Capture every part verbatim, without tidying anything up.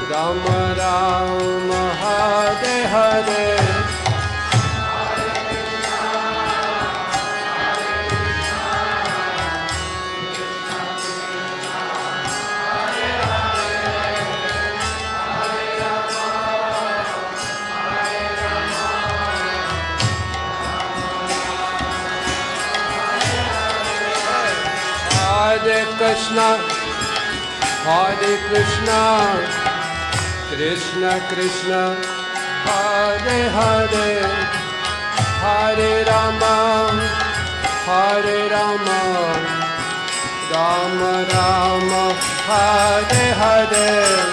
Ram Ram Hare Hare Hare Krishna, Hare Krishna, Krishna Krishna, Hare Hare, Hare Rama, Hare Rama, Rama Rama, Hare Hare.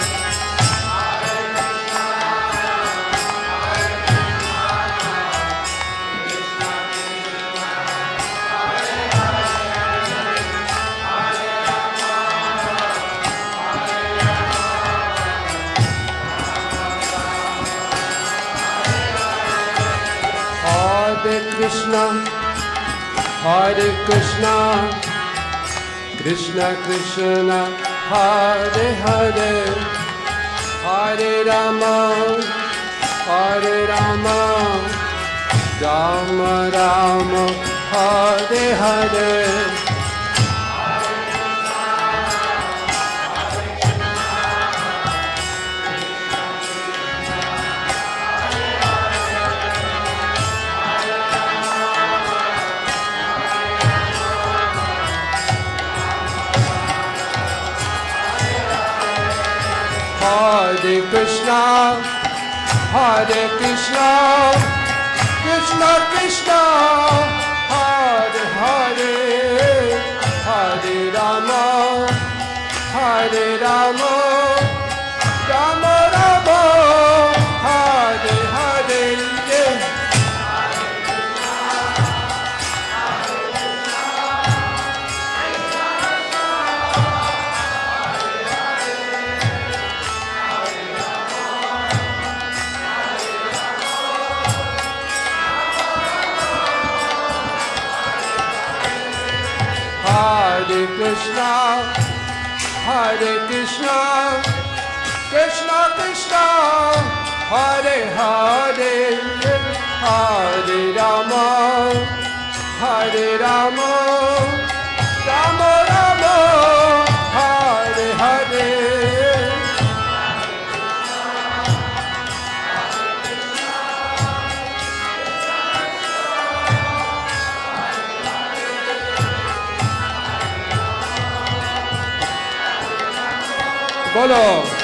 Hare Krishna, Hare Krishna, Krishna Krishna, Hare Hare, Hare Rama, Hare Rama, Rama Rama, Hare Hare. Hare Krishna, Hare Krishna, Krishna Krishna, Hare Hare, Hare Rama, Hare Rama, Rama Rama, Hare Hare. Hare Krishna, Hare Krishna, Krishna Krishna, Hare Hare, Hare Rama, Hare Rama, Rama Rama, Hare Hare. बोलो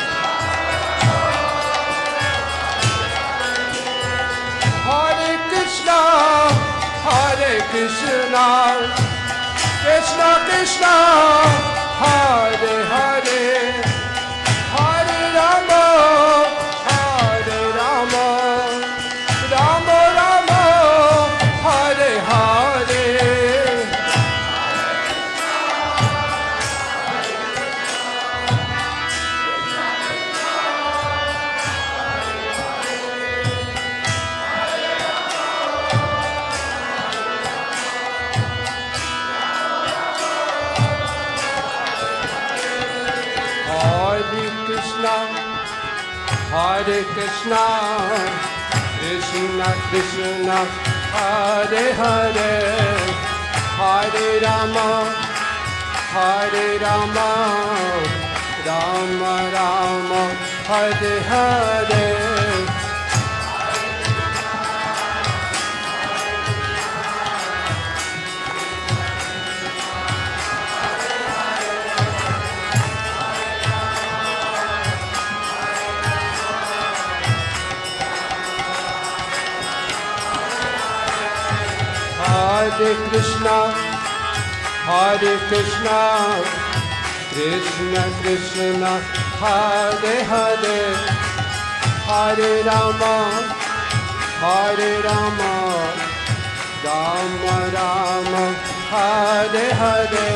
Hare Krishna, Hare Krishna, Krishna Krishna, Hare Hare, Hare Rama, Hare Rama, Rama Rama, Hare Hare. Hare Krishna, Krishna Krishna, Hare Hare, Hare Rama, Hare Rama, Rama Rama, Hare Hare. Hare Krishna, Hare Krishna, Krishna Krishna, Hare Hare, Hare Rama, Hare Rama, Rama Rama, Hare Hare.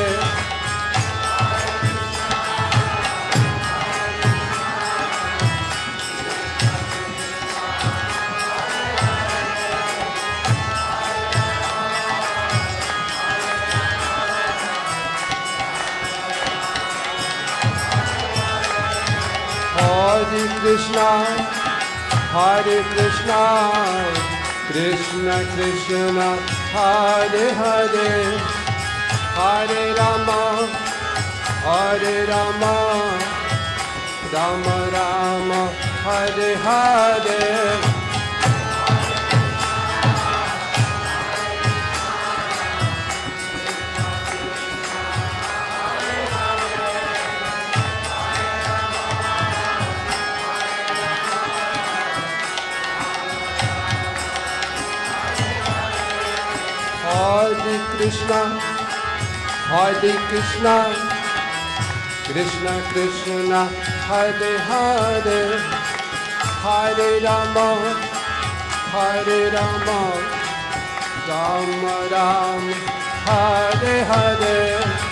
Hare Krishna, Hare Krishna, Krishna Krishna, Hare Hare, Hare Rama, Hare Rama, Rama Rama, Hare Hare. Hare Krishna, Hare Krishna, Krishna Krishna, Hare Hare, Hare Rama, Hare Rama, Rama Rama, Hare Hare.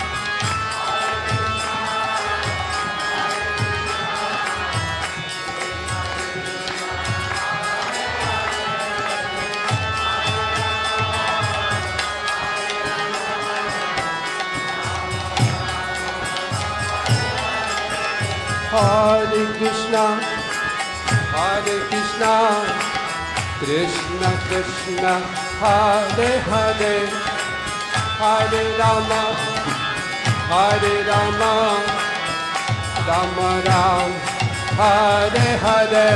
Hare Krishna, Hare Krishna, Krishna Krishna, Hare Hare, Hare Rama, Hare Rama, Rama Rama, Hare Hare.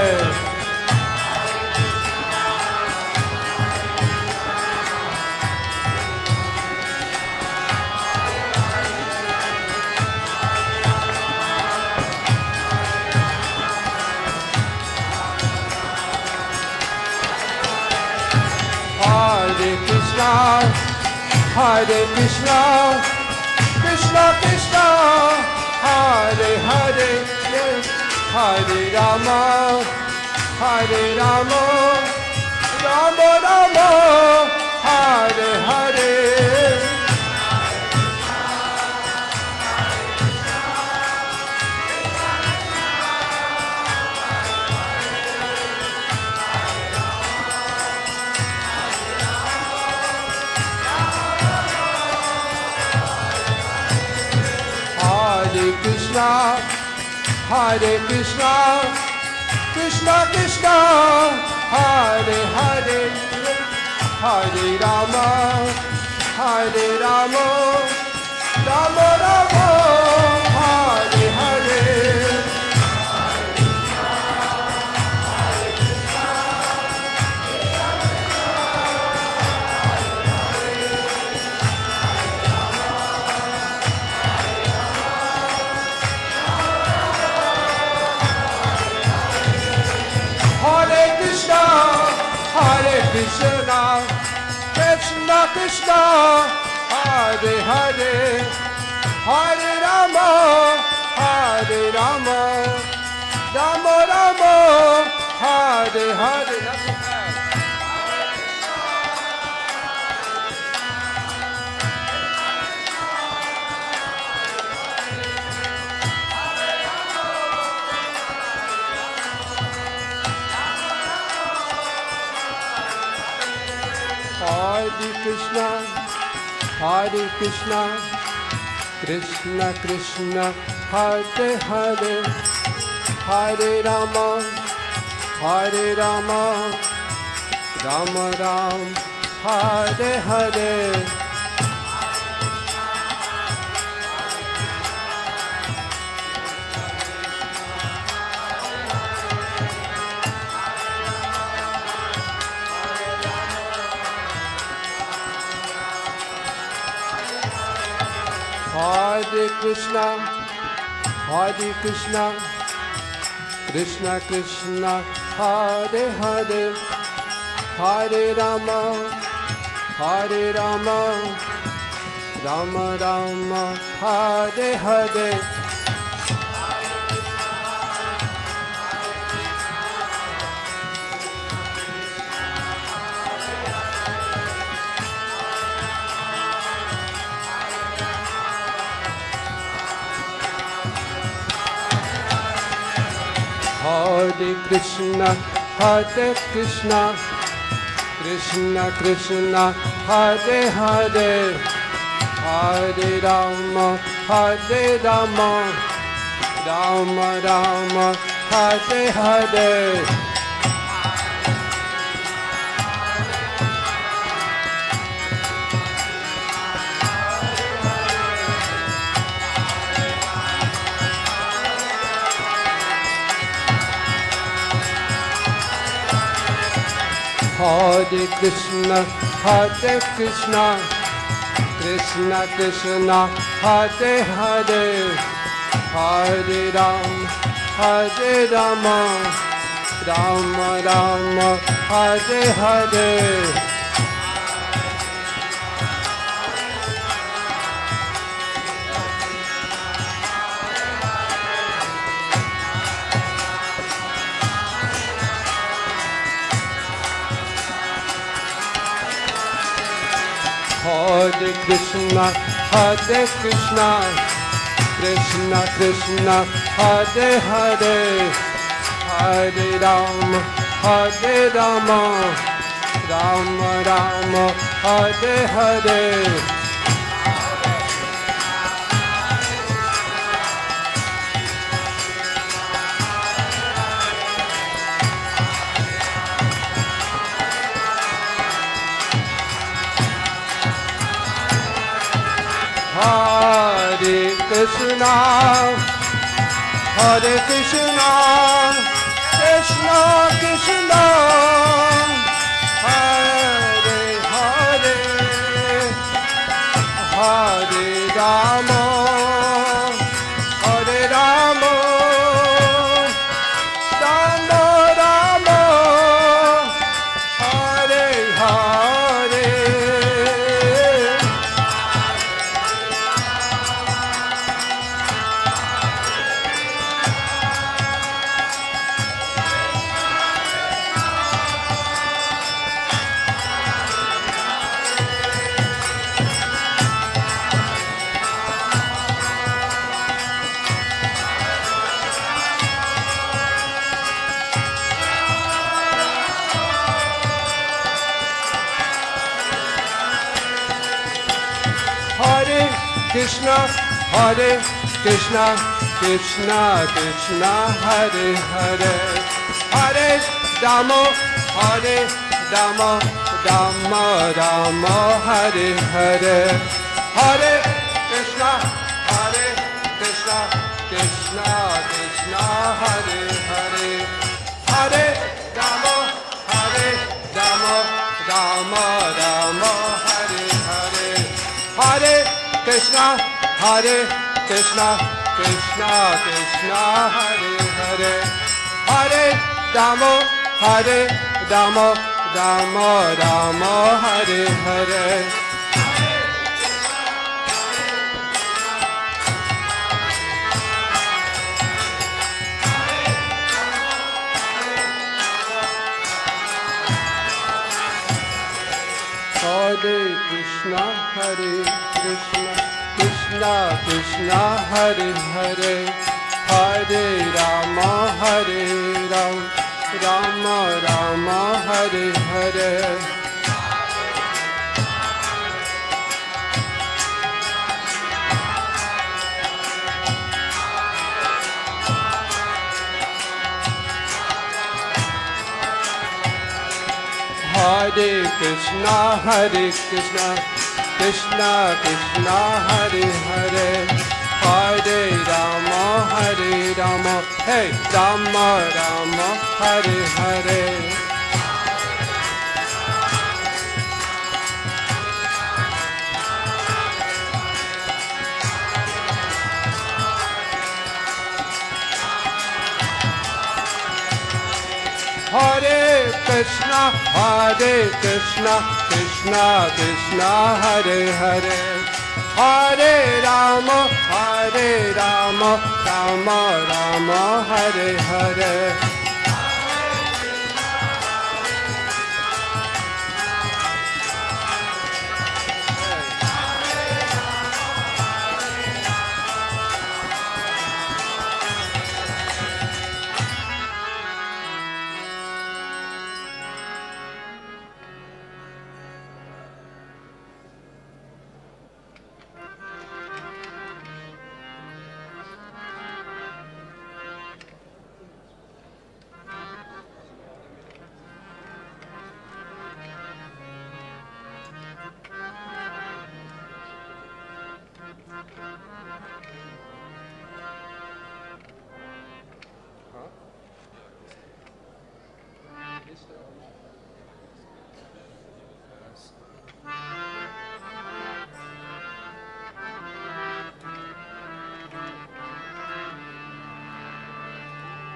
Hare Krishna, Hare Krishna, Krishna Krishna, Hare Hare, Hare Rama, Hare Rama, Rama Rama, Hare Hare. Hare Krishna, Hare Krishna, Krishna Krishna, Hare Hare, Hare Rama, Hare Rama, Rama Rama, Hare Hare. Hare Krishna, Hare Krishna, Krishna Krishna, Hare Hare, Hare Rama, Hare Rama, Rama Rama, Hare Hare. Hare Krishna, Hare Krishna, Krishna Krishna, Hare Hare, Hare Rama, Hare Rama, Rama Rama, Hare Hare. Hare Krishna, Hare Krishna, Krishna Krishna, Hare Hare, Hare Rama, Hare Rama, Rama Rama, Hare Hare. Hare Krishna, Hare Krishna, Krishna Krishna, Hare Hare, Hare Rama, Hare Rama, Rama Rama Hare Hare Hare Krishna, Hare Krishna, Krishna Krishna, Hare Hare, Hare Ram, Hare Rama, Rama Rama, Hare Hare. Hare Krishna, Hare Krishna, Krishna Krishna, Hare Hare, Hare Ram, Hare Rama, Rama Rama, Hare Hare. Hare Krishna, Hare Krishna, Krishna Krishna, Hare Hare, Hare Rama, Hare Rama, Rama Rama, Hare Hare. Hare Krishna, Hare Krishna, Krishna Krishna, Hare Hare, Hare Rama, Hare Rama, Rama Rama, Hare Hare, Hare Krishna, Hare Krishna, Krishna Krishna, Hare Hare, Hare Rama, Hare Rama, Rama Rama, Hare Hare. Hare Krishna, Hare Krishna, Krishna Krishna, Hare Hare, Hare Rama, Hare Rama, Rama Rama, Hare Hare. Hare Krishna, Hare Krishna, Krishna Krishna, Hare Hare, Hare Rama, Hare Ram, Rama Rama, Hare Hare. Hare Krishna, Hare Krishna, Krishna Krishna, Hare Hare, Hare Rama, Hare Rama, hey Rama Rama, Hare Hare. Hare Krishna, Hare Krishna, Krishna Krishna, Hare Hare, Hare Rama, Hare Rama, Rama Rama, Hare Hare.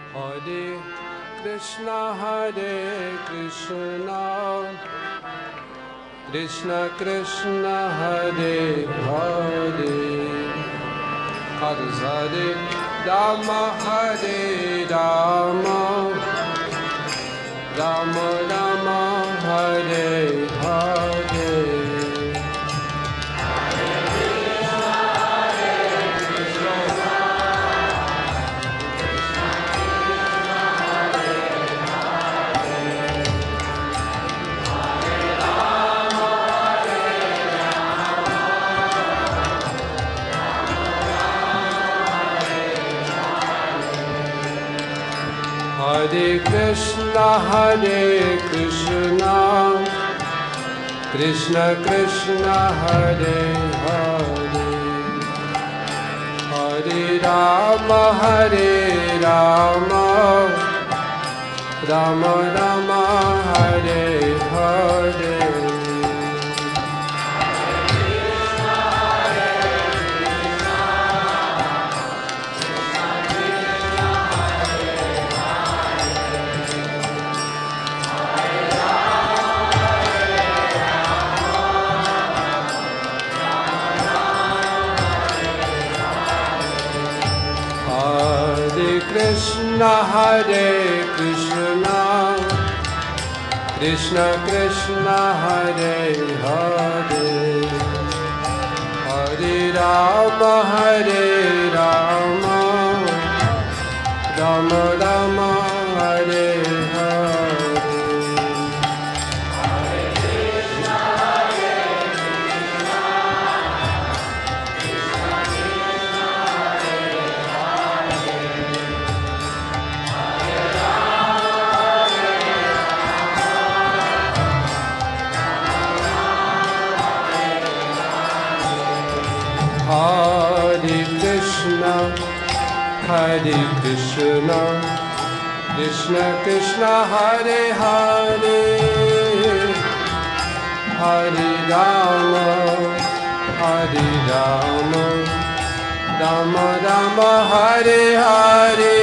Hare Krishna, Hare Krishna, Krishna Krishna, Hare Hare, Hare Hare Rama, Hare Rama, Rama Rama, Hare Hare. Hare Krishna, Hare Krishna, Krishna Krishna, Hare Hare, Hare Rama, Hare Rama, Rama Rama, Hare Hare. Krishna, Hare Krishna, Krishna Krishna, Hare Hare, Hare Rama, Hare Rama, Rama Rama, Hare Hare. Hare Krishna, Hare Krishna, Krishna Krishna, Hare Hare, Hare Rama, Hare Rama, Rama Rama, Hare Hare.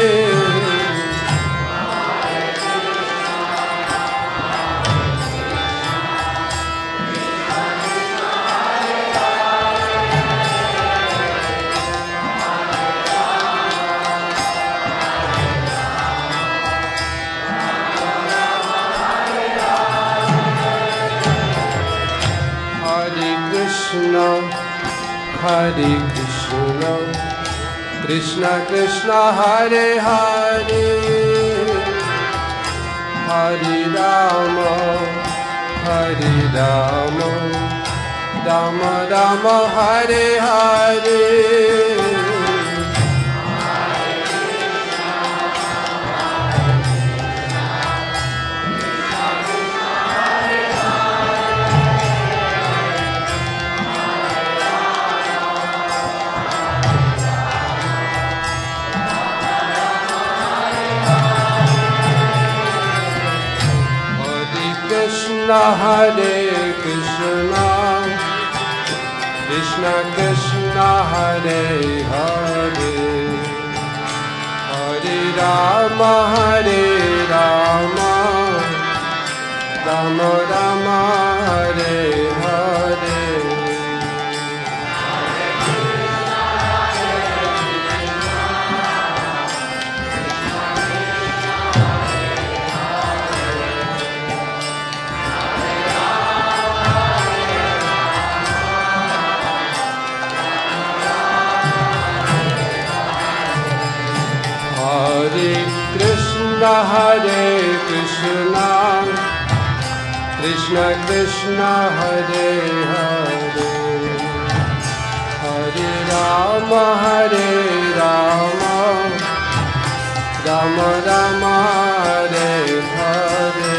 Krishna, Hare Krishna, Krishna Krishna, Hare Hare, Hare Rama, Hare Rama, Rama Rama, Hare Hare. Krishna, Hare Krishna, Krishna Krishna, Hare Hare, Hare Rama, Hare Rama, Rama Rama, Hare Hare. Hare Krishna, Hare Krishna, Krishna Krishna, Hare Hare, Hare Rama, Hare Rama, Rama Rama, Hare Hare.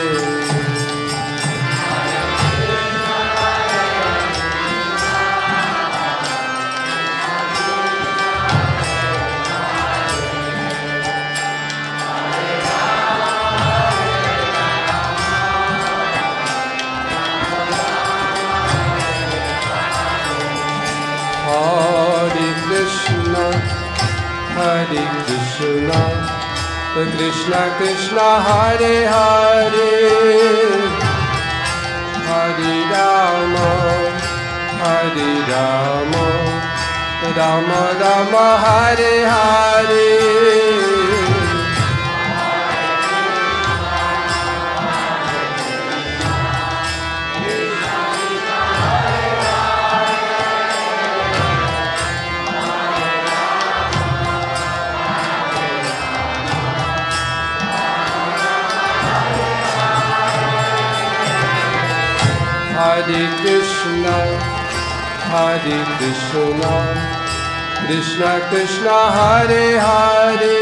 Hare Krishna, Hare Krishna, Krishna Krishna Hare Hare Hare Rama Hare Rama Rama Rama Hare Hare Hare Krishna, Hare Krishna, Krishna Krishna Hare Hare,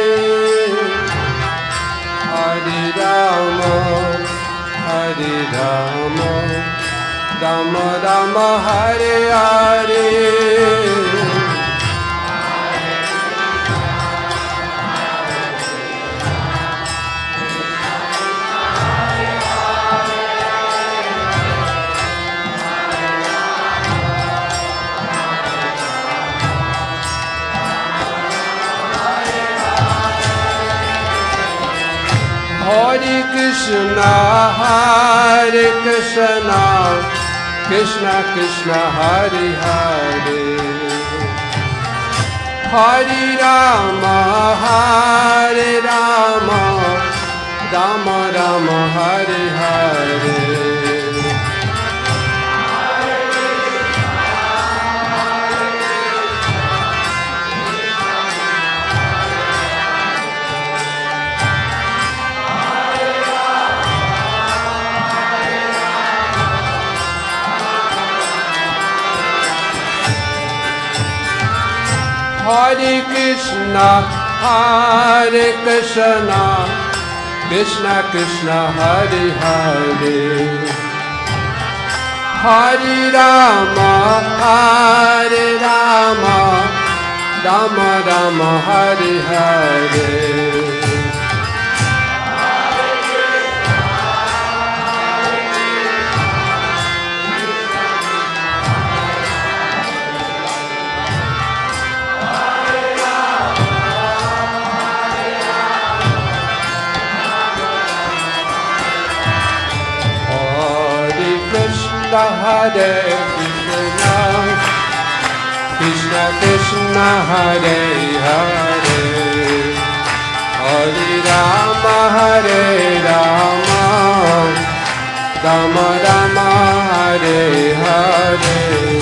Hare Rama, Hare Rama, Rama Rama Hare Hare. Hare Krishna, Hare Krishna, Krishna Krishna Hare Hare, Hare Rama, Hare Rama, Rama Rama Hare Hare. Hare Krishna, Hare Krishna, Krishna Krishna Hare Hare, Hare Rama, Hare Rama, Rama Rama Hare Hare. Hare Krishna, Krishna Krishna Hare Hare, Hare Rama, Hare Rama, Rama Rama Hare Hare.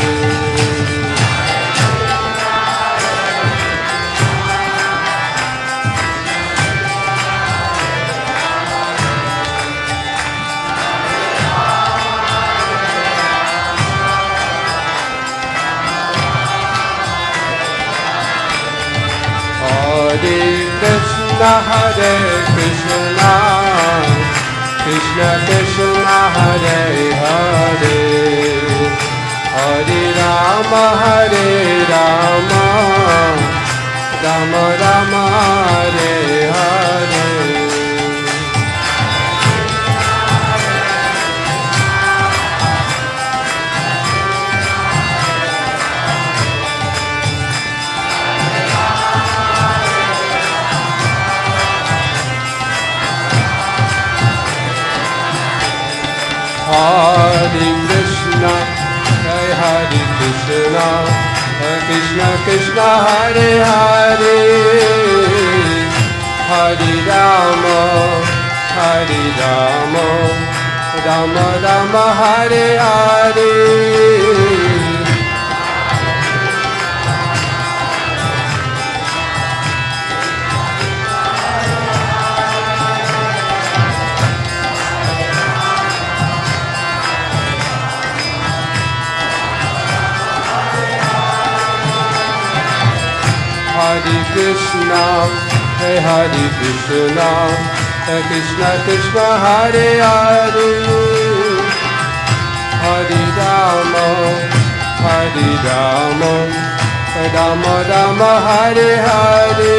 Hare Krishna, Hare Krishna, Krishna Krishna Hare Hare, Hare Rama, Hare Rama, Rama Rama Hare Hare. Hare Krishna, Hare Krishna, Krishna Krishna Hare Hare, Hare Rama, Hare Rama, Rama Rama Hare Hare. Hare Krishna, Hare Krishna, Krishna Krishna Hare Hare, Hare Rama, Hare Rama, Rama Rama Hare Hare.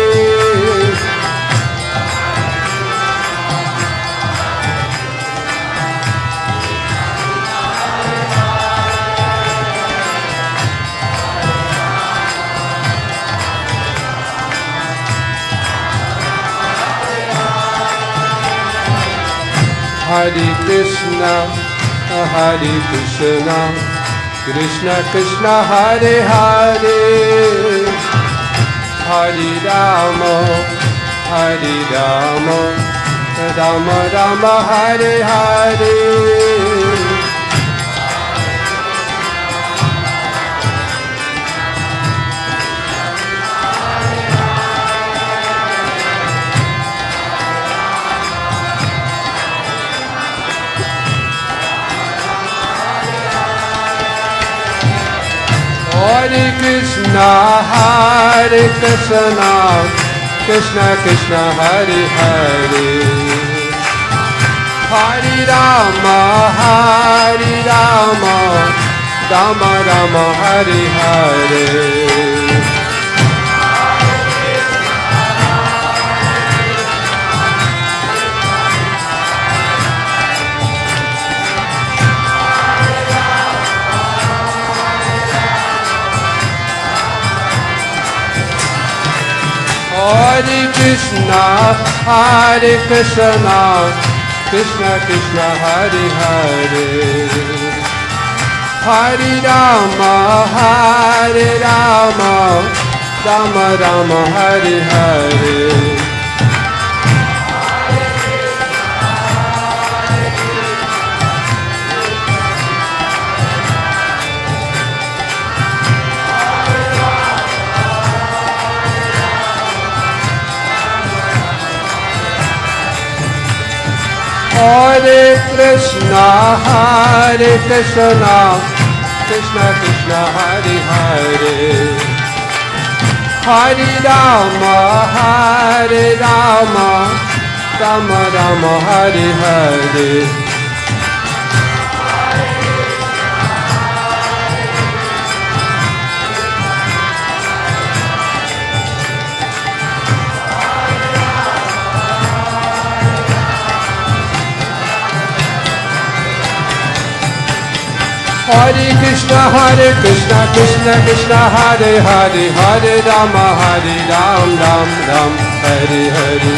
Hare Hare Krishna, Hare Krishna, Krishna Krishna, Hare Hare, Hare Rama, Hare Rama, Rama Rama, Hare Hare. Hare Krishna, Hare Krishna, Krishna Krishna, Hare Hare, Hare Rama, Hare Rama, Rama Rama, Hare Hare. Hare Krishna, Hare Krishna, Krishna Krishna, Hare Hare, Hare Rama, Hare Rama, Rama Rama, Hare Hare. Hare Krishna, Hare Krishna, Krishna Krishna, Hare Hare, Hare Rama, Hare Rama, Rama Rama, Hare Hare. Hare Krishna, Hare Krishna, Krishna Krishna, Hare Hare, Hare Rama, Hare Ram, Ram Ram, Hare Hare.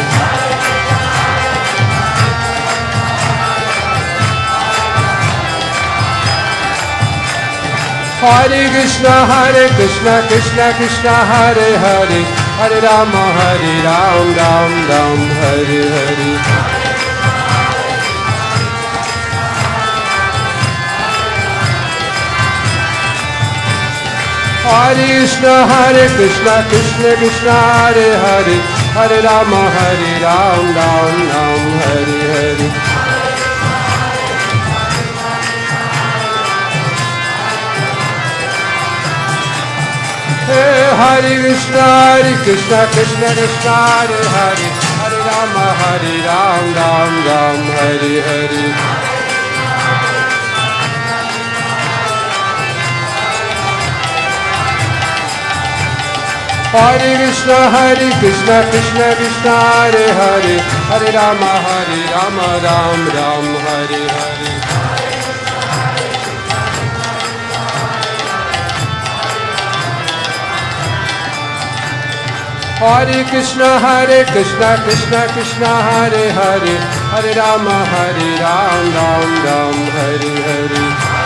Hare Krishna, Hare Krishna, Krishna Krishna, Hare Hare, Hare Rama, Hare Ram, Ram Ram, Hare Hare. Hare Krishna, Hare Krishna, Krishna Krishna, Hare Hare, Hare Rama, Hare Ram, Ram Ram, Hare Hare. Hare Krishna, Hare Krishna, Krishna Krishna, Hare Hare, Hare Rama, Hare Ram, Ram Ram, Hare Hare. Hare Krishna, Hare Krishna, Krishna Krishna, Hare Hare, Hare Rama, Hare Rama, Ram Ram, Hare Hare. Hare Krishna, Hare Krishna, Krishna Krishna, Hare Hare, Hare Rama, Hare Ram, Ram Ram, Hare Hare.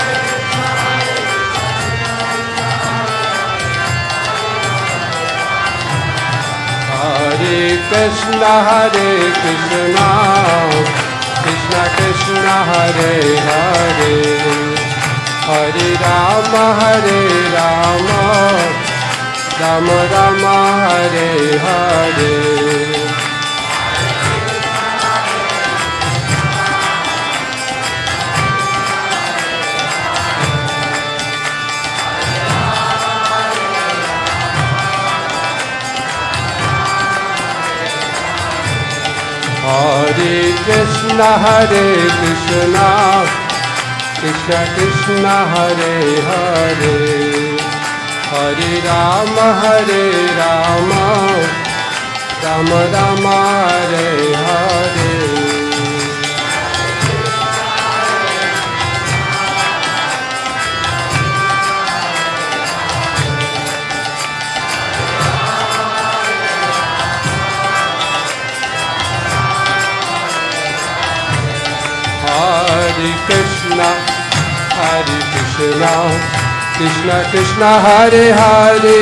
Hare Krishna, Hare Krishna, Krishna Krishna, Hare Hare, Hare Rama, Hare Rama, Rama Rama, Hare Hare. Hare Krishna, Hare Krishna, Krishna Krishna, Hare Hare, Hare Rama, Hare Rama, Rama Rama, Hare Hare. Hare Krishna, Hare Krishna, Krishna Krishna, Hare Hare,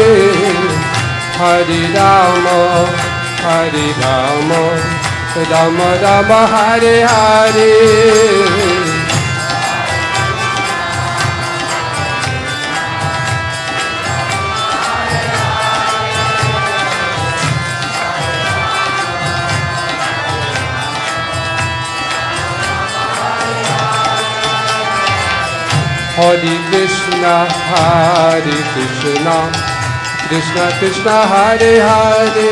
Hare Rama, Hare Rama, Rama Rama, Hare Hare. Hare Krishna, Hare Krishna, Krishna Krishna, Hare Hare,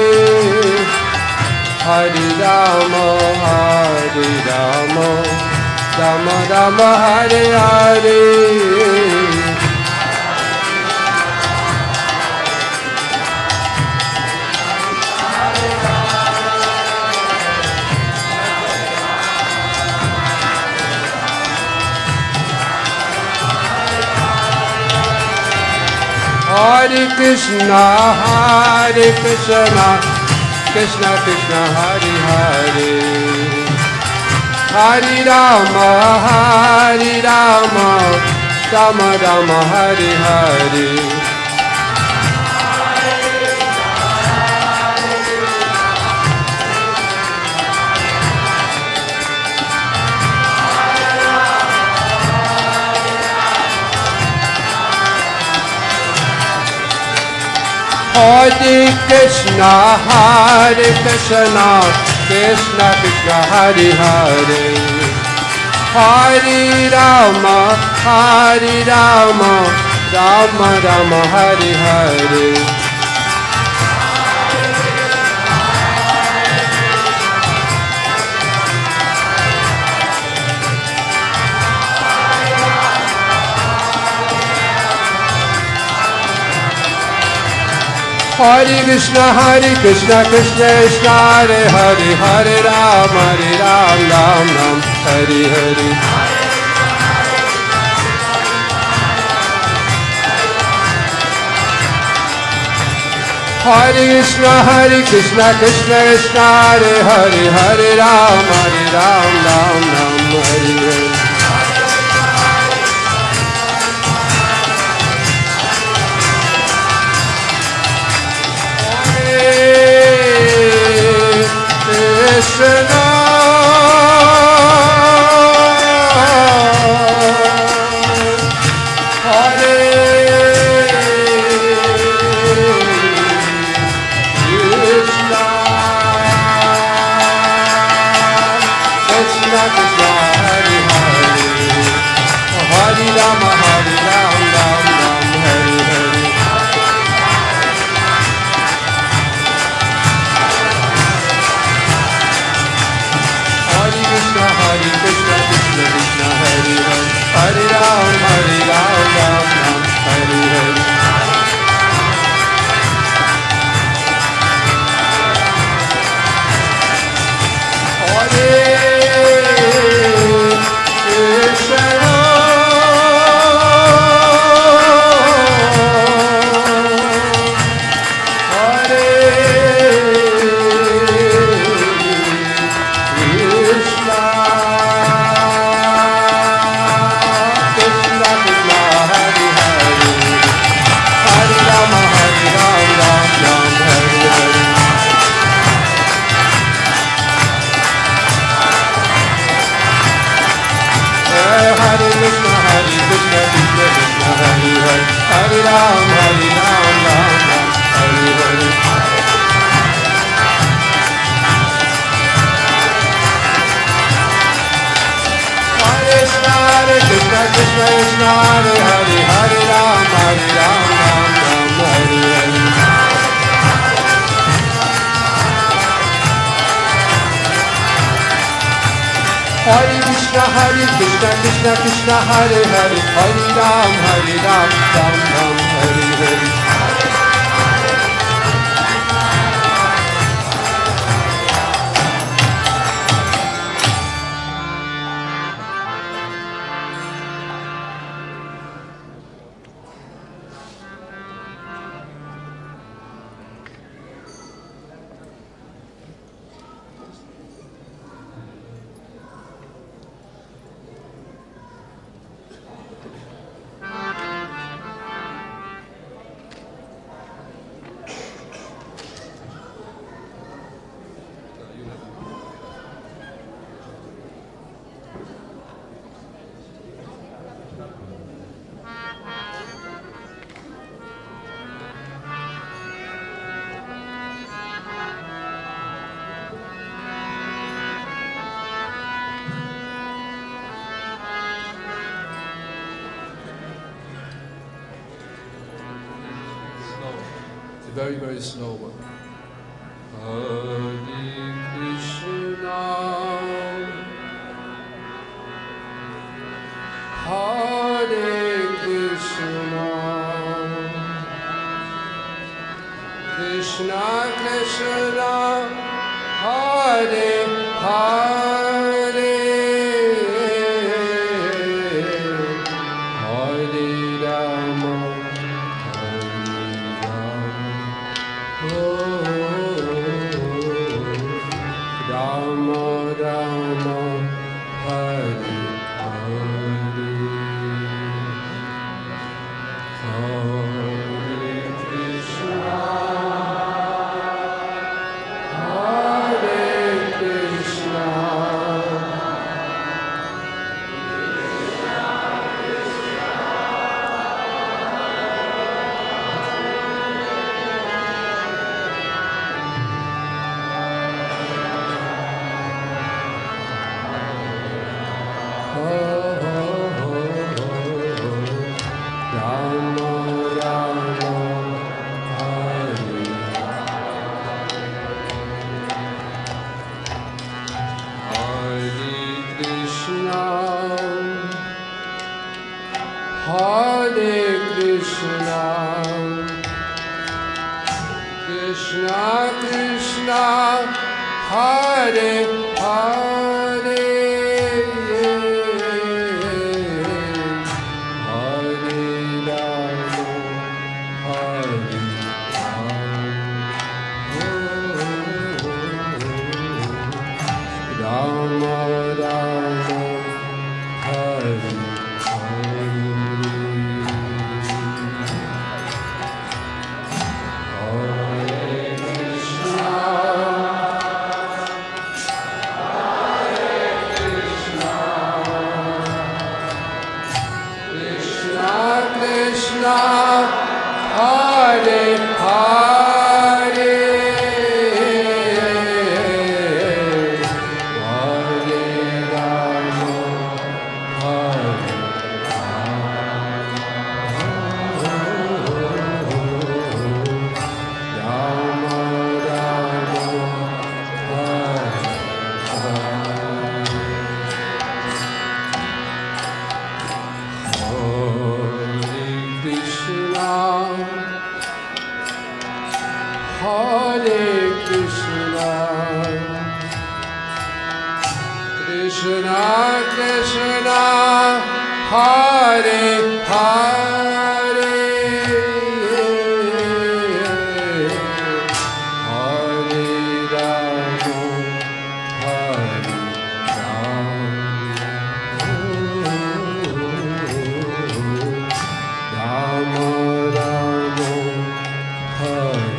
Hare Rama, Hare Rama, Rama Rama, Hare Hare. Hare Krishna, Hare Krishna, Krishna Krishna, Hare Hare, Hare Rama, Hare Rama, Rama Rama, Hare Hare. Hare Krishna, Hare Krishna, Krishna Krishna, Hare Hare, Hare Rama, Hare Rama, Rama Rama, Hare Hare. Hare Krishna, Hare Krishna, Krishna Krishna, Hare Hare, Hare Rama, Hare Ram, Ram Ram, Hare Hare. Hare Krishna, Hare Krishna, Krishna Krishna, Hare Hare, Hare Rama, Hare Ram, Ram Ram, Hare Hare. Krishna, Hare Krishna, Krishna Krishna, Hare Hare, Hare Rama, Hare Ram, Ram Ram, Hare Hare. Hare Krishna, Hare Krishna, Krishna Krishna, Hare Hare, Hare Ram, Hare Ram, Ram Ram, Hare Hare. Hare Krishna, Hare Ram, Hare Ram, Ram Ram, Hare Hare. Hare Krishna, Hare Krishna, Krishna Krishna, Hare Hare, Hare Ram, Hare Ram, Ram Ram, Hare Hare. Hare Krishna, Hare Krishna, Krishna Krishna, Hare Hare, Hare Ram, Hare Ram, Ram Ram, Hare Hare. very, very slow one. Hare Krishna, Hare Krishna, Krishna Krishna, Hare Hare, Hare Rama, Rama Rama, Hare Hare, Hare Krishna, Hare Krishna, Rama Rama, Hare Hare Krishna, Hare Krishna, Krishna Krishna, Hare Hare, Hare Rama, Hare Rama, Rama Hare Hare, Hare Krishna, Krishna Krishna, Hare Hare, Hare Rama, Hare Rama, Rama Hare Hare Krishna, Krishna Krishna, Hare Hare, Hare Rama, Hare Rama, Rama Hare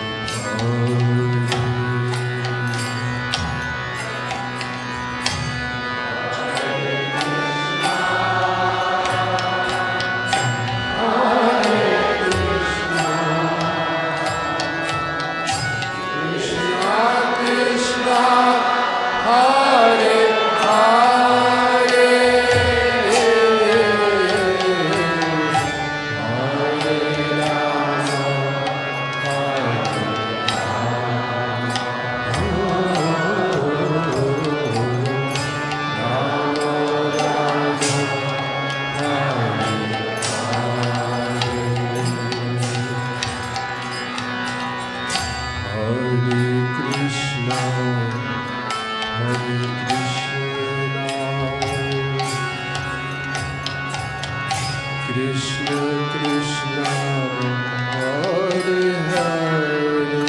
Krishna Krishna, Hare Hare,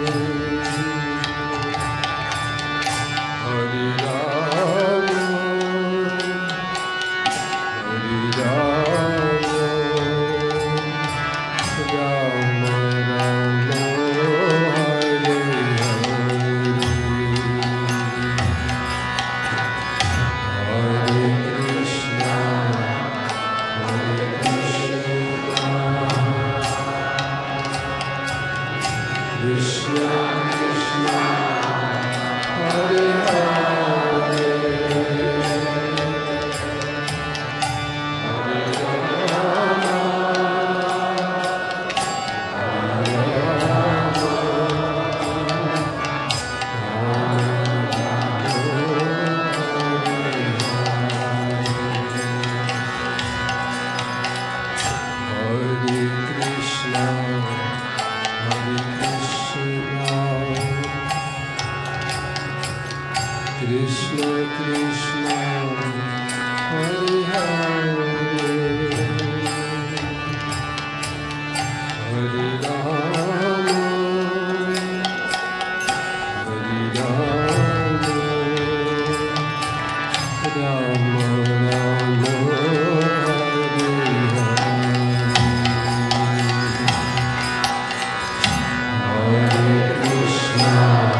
Hare Rama, Hare Rama, Rama Rama, Hare Hare, Hare Krishna, Hare Krishna, Krishna Krishna Hare Hare Hare Rama Hare Rama Rama Rama Hare Hare Hare Krishna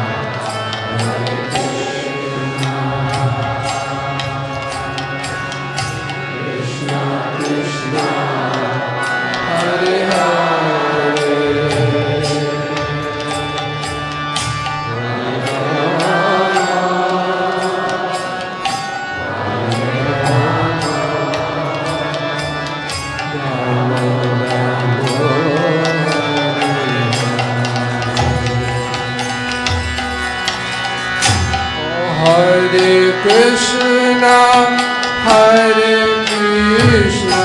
Krishna, Hare Krishna,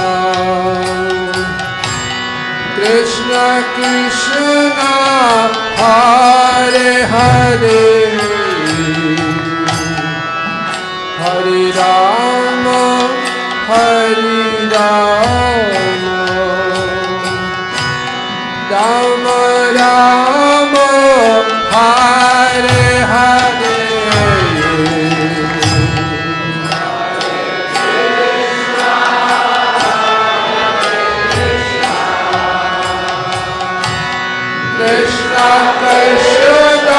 Krishna Krishna, Hare Hare, Hare Rama, Hare Rama, Rama Rama, Hare Hare. Krishna Krishna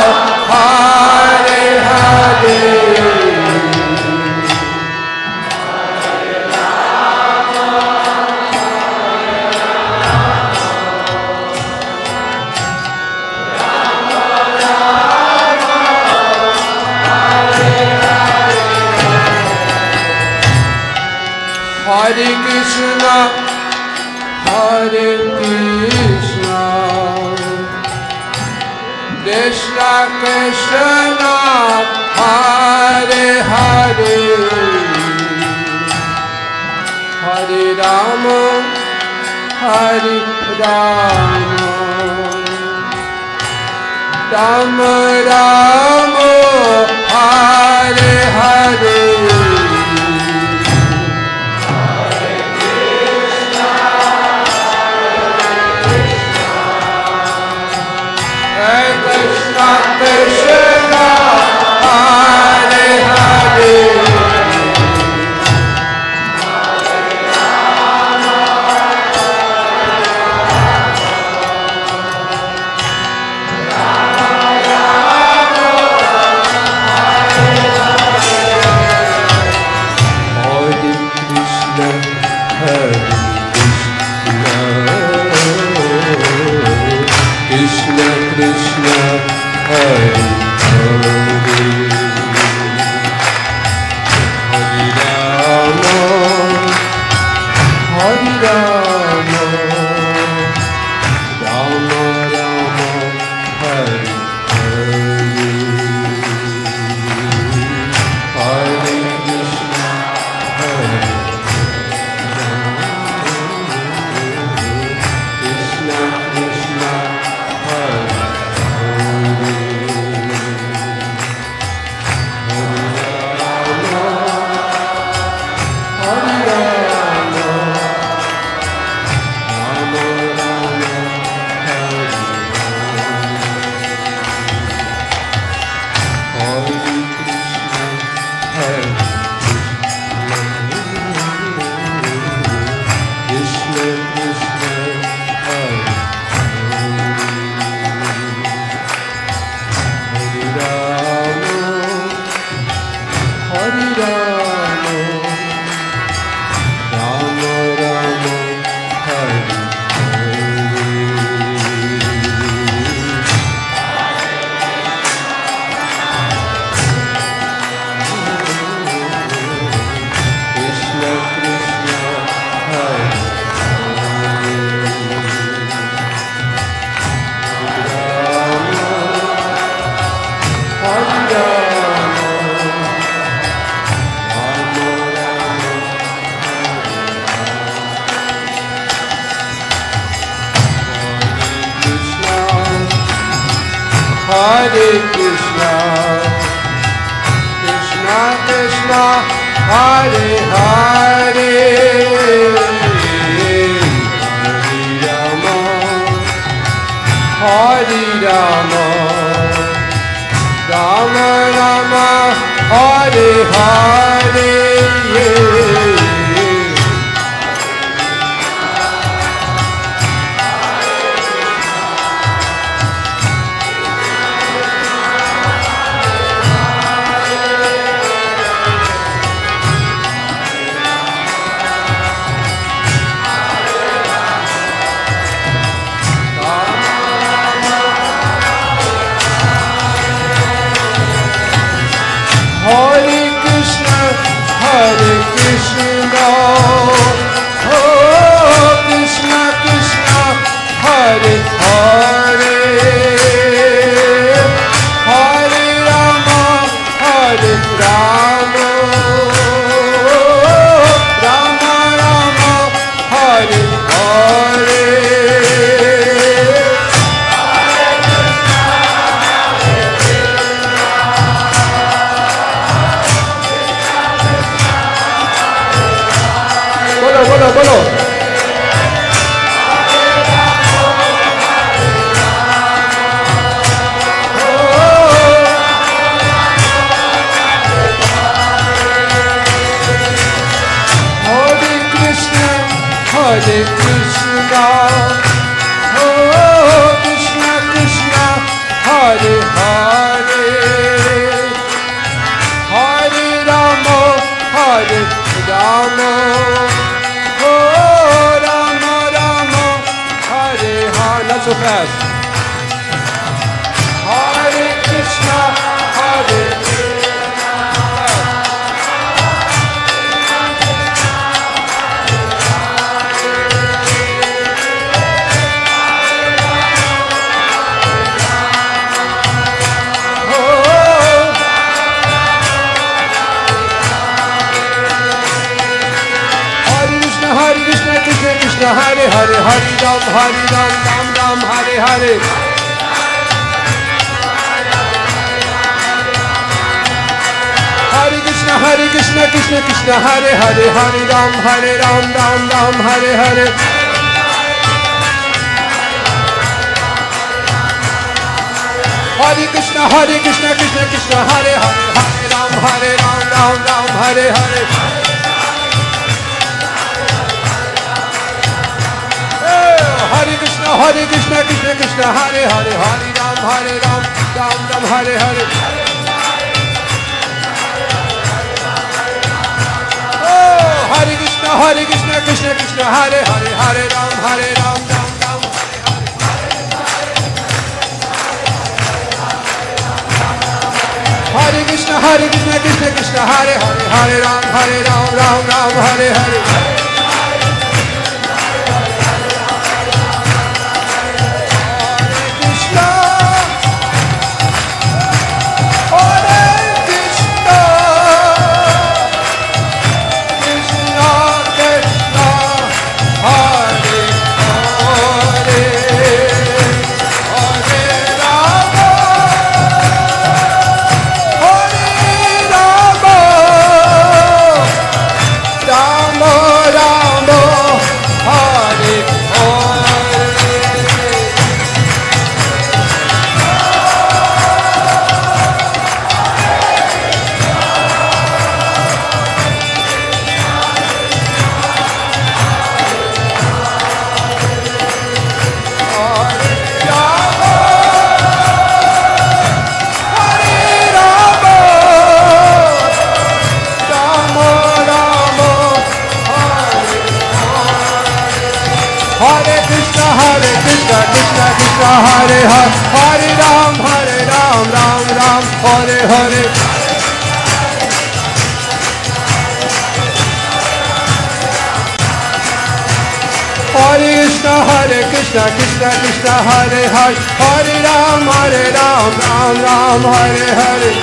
Hare Hare Hare Krishna Hare Krishna Krishna Krishna Hare Hare Hare Rama Hare Rama Rama Rama Hare Hare Krishna Krishna Hare Hare Krishna Krishna Hare Hare Hare Rama Hare Rama Rama Rama Hare Hare Hare Krishna Hare Krishna Krishna Hare Krishna Hare Hare Hare Rama Rama Rama Hare Hare Hare Krishna, Hare Krishna, oh Krishna Krishna, Hare Hare, Hare Rama, Hare Rama, Rama Rama, Hare Hare. Bolo, bolo. Hare Krishna, Hare Krishna, oh Krishna Krishna, Hare Hare, Hare Rama, Hare Rama. Not so fast. Hare Krishna, Hare Krishna. Hare Krishna, Hare Krishna, Krishna Krishna, Hare Hare, Hare Ram, Hare Ram, Ram Ram, Hare Hare. Hare Krishna, Hare Krishna, Krishna Krishna, Hare Hare, Hare Ram, Hare Ram, Ram Ram, Hare Hare. Hare Krishna, Hare Krishna, Krishna Krishna, Hare Hare, Hare Ram, Hare Ram, Ram Ram, Hare Hare. Hare Krishna, Hare Krishna, Krishna Krishna, Hare Hare, Hare Ram, Hare Ram, Ram Ram, Hare Hare. Oh, Hare Krishna, Hare Krishna, Krishna Krishna, Hare Hare, Hare Ram, Hare Ram, Ram Ram. Hare Krishna, Hare Krishna, Krishna Krishna, Hare Hare, Hare Ram, Hare Ram, Ram Ram, Hare Hare. Hare Hare, Hare Ram, Hare Ram, Ram Ram, Hare Hare. Hare Krishna, Hare Krishna, Krishna Krishna, Hare Hare, Hare Ram, Hare Ram, Ram Ram, Hare Hare.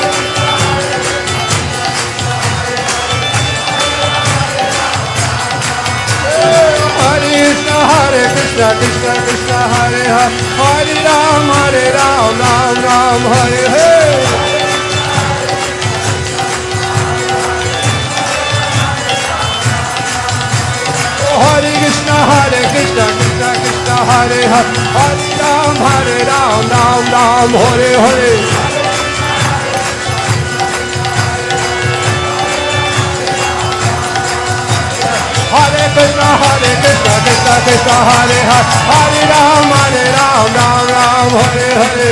Hare Krishna, Krishna Krishna, Hare Hare, Hare Ram, Hare Ram, Ram Ram, Hare Hare. Hare Ram, Hare Ram, Ram Ram, Hare Hare. Hare Krishna, Hare Krishna, Krishna Krishna, Hare Hare, Hare Ram, Hare Ram, Ram Ram, Hare Hare.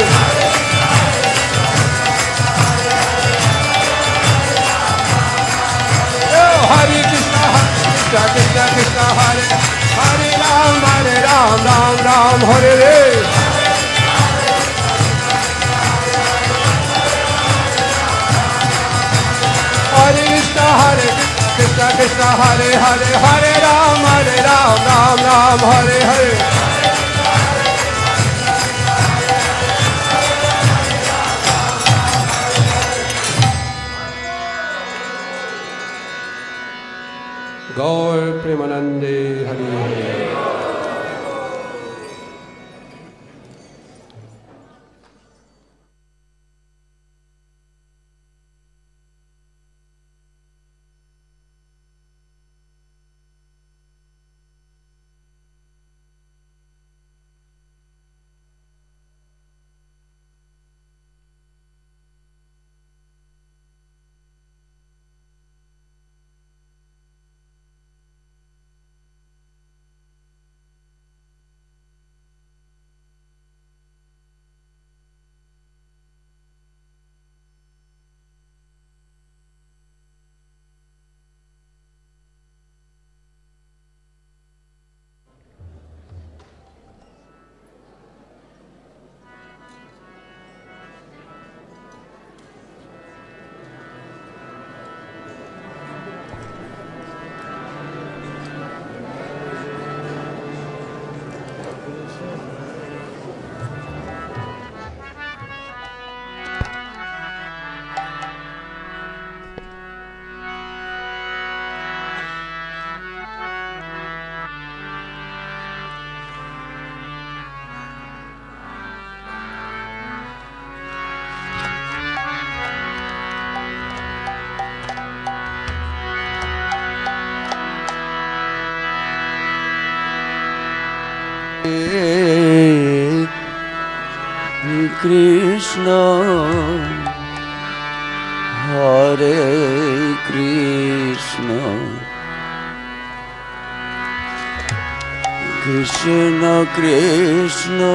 Hare Krishna, Krishna Krishna, Krishna Hare Hare, Ram, Hare Ram, Ram Ram, Hare Hare. Hare Krishna, Hare Krishna, Krishna Hare Hare, Hare Ram, Hare Ram, Ram Ram, Hare Hare. Gaur Premanande, Hari Hari. Krishna, Hare Krishna, Krishna Krishna,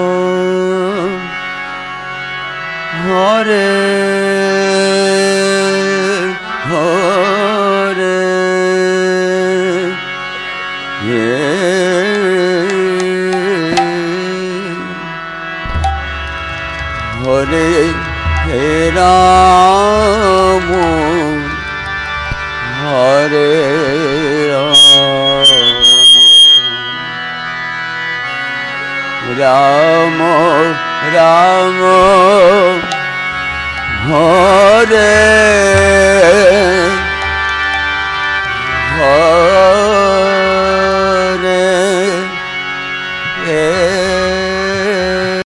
Hare Hare, Hare Ram, Hare Ram, Ram Ram, Hare